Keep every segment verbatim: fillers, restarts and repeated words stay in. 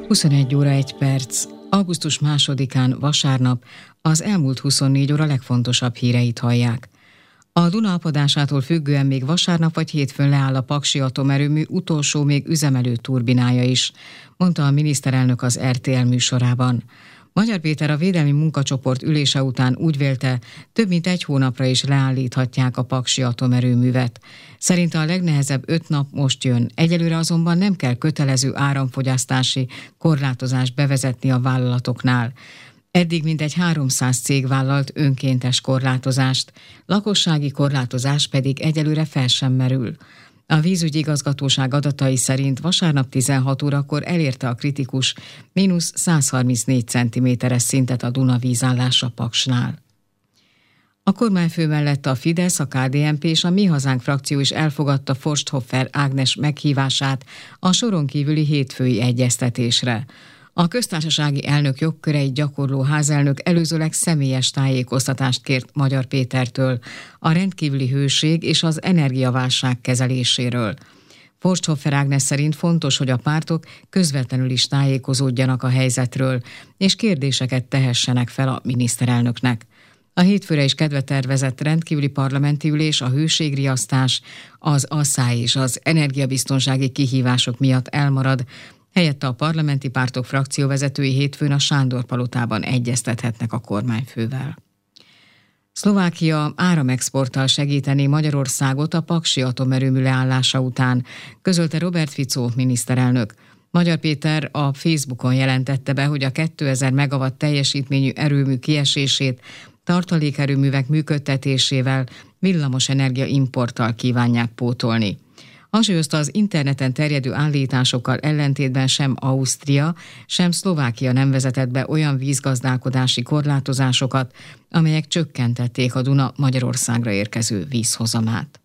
huszonegy óra egy perc. augusztus másodikán vasárnap az elmúlt huszonnégy óra legfontosabb híreit hallják. A Duna apadásától függően még vasárnap vagy hétfőn leáll a Paksi atomerőmű utolsó még üzemelő turbinája is, mondta a miniszterelnök az er té el műsorában. Magyar Péter a védelmi munkacsoport ülése után úgy vélte, több mint egy hónapra is leállíthatják a Paksi atomerőművet. Szerinte a legnehezebb öt nap most jön, egyelőre azonban nem kell kötelező áramfogyasztási korlátozást bevezetni a vállalatoknál. Eddig mintegy háromszáz cég vállalt önkéntes korlátozást, lakossági korlátozás pedig egyelőre fel sem merül. A vízügyi igazgatóság adatai szerint vasárnap tizenhat órakor elérte a kritikus mínusz száz harmincnégy centiméteres szintet a Duna vízállása Paksnál. A kormányfő mellett a Fidesz, a ká dé en pé és a Mi Hazánk frakció is elfogadta Forsthofer Ágnes meghívását a soron kívüli hétfői egyeztetésre. A köztársasági elnök jogköreit gyakorló házelnök előzőleg személyes tájékoztatást kért Magyar Pétertől a rendkívüli hőség és az energiaválság kezeléséről. Forsthofer Ágnes szerint fontos, hogy a pártok közvetlenül is tájékozódjanak a helyzetről, és kérdéseket tehessenek fel a miniszterelnöknek. A hétfőre is kedve tervezett rendkívüli parlamenti ülés, a hőségriasztás, az asszály és az energiabiztonsági kihívások miatt elmarad, helyette a parlamenti pártok frakcióvezetői hétfőn a Sándor-palotában egyeztethetnek a kormányfővel. Szlovákia áramexporttal segítené Magyarországot a Paksi atomerőmű leállása után, közölte Robert Fico miniszterelnök. Magyar Péter a Facebookon jelentette be, hogy a kétezer megawatt teljesítményű erőmű kiesését tartalékerőművek működtetésével villamosenergia importtal kívánják pótolni. Hangsúlyozta, az interneten terjedő állításokkal ellentétben sem Ausztria, sem Szlovákia nem vezetett be olyan vízgazdálkodási korlátozásokat, amelyek csökkentették a Duna Magyarországra érkező vízhozamát.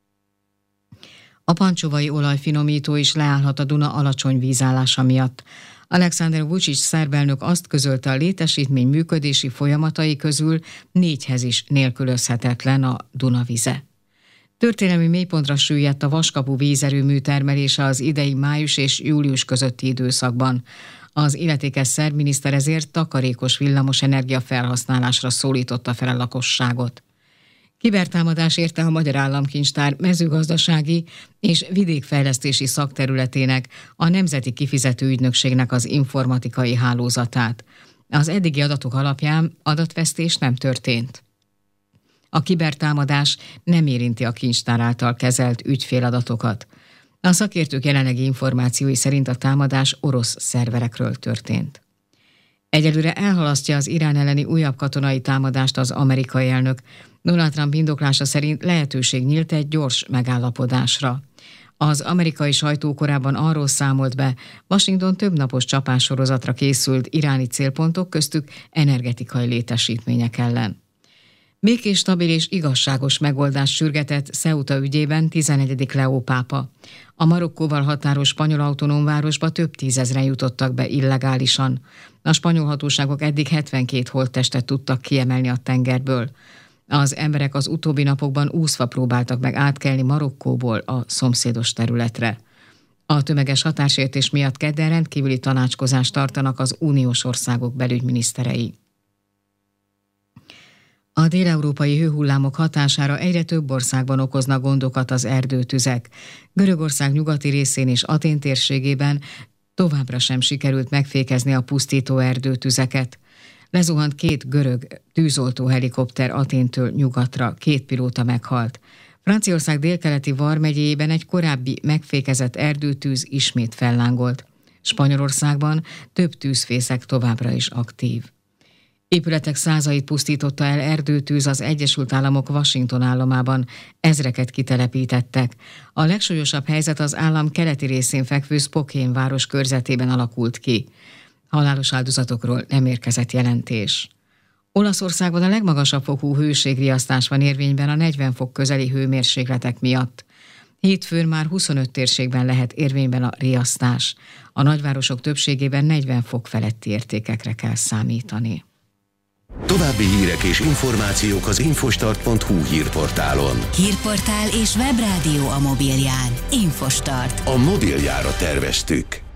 A pancsovai olajfinomító is leállhat a Duna alacsony vízállása miatt. Alexander Vučić szerb elnök azt közölte, a létesítmény működési folyamatai közül négyhez is nélkülözhetetlen a Duna vize. Történelmi mélypontra süllyedt a Vaskapu vízerőmű termelése az idei május és július közötti időszakban. Az illetékes szerb miniszter ezért takarékos villamosenergia felhasználásra szólította fel a lakosságot. Kibertámadás érte a Magyar Államkincstár mezőgazdasági és vidékfejlesztési szakterületének, a Nemzeti Kifizető Ügynökségnek az informatikai hálózatát. Az eddigi adatok alapján adatvesztés nem történt. A kibertámadás nem érinti a kincstár által kezelt ügyféladatokat. A szakértők jelenlegi információi szerint a támadás orosz szerverekről történt. Egyelőre elhalasztja az Irán elleni újabb katonai támadást az amerikai elnök. Donald Trump indoklása szerint lehetőség nyílt egy gyors megállapodásra. Az amerikai sajtó korábban arról számolt be, Washington többnapos csapássorozatra készült iráni célpontok, köztük energetikai létesítmények ellen. Békés, stabil és igazságos megoldást sürgetett Ceuta ügyében tizenegyedik Leó pápa. A Marokkóval határos spanyol autonóm városba több tízezren jutottak be illegálisan. A spanyol hatóságok eddig hetvenkét holttestet tudtak kiemelni a tengerből. Az emberek az utóbbi napokban úszva próbáltak meg átkelni Marokkóból a szomszédos területre. A tömeges határsértés miatt kedden rendkívüli tanácskozást tartanak az uniós országok belügyminiszterei. A déleurópai hőhullámok hatására egyre több országban okoznak gondokat az erdőtüzek. Görögország nyugati részén és Atén térségében továbbra sem sikerült megfékezni a pusztító erdőtüzeket. Lezuhant két görög tűzoltó helikopter Aténtől nyugatra, két pilóta meghalt. Franciaország délkeleti Var megyéjében egy korábbi megfékezett erdőtűz ismét fellángolt. Spanyolországban több tűzfészek továbbra is aktív. Épületek százait pusztította el erdőtűz az Egyesült Államok Washington államában, ezreket kitelepítettek. A legsúlyosabb helyzet az állam keleti részén fekvő Spokane város körzetében alakult ki. Halálos áldozatokról nem érkezett jelentés. Olaszországban a legmagasabb fokú hőségriasztás van érvényben a negyven fok közeli hőmérsékletek miatt. Hétfőn már huszonöt térségben lehet érvényben a riasztás. A nagyvárosok többségében negyven fok feletti értékekre kell számítani. További hírek és információk az infostart pont hu hírportálon. Hírportál és webrádió a mobilján. Infostart. A mobiljára terveztük.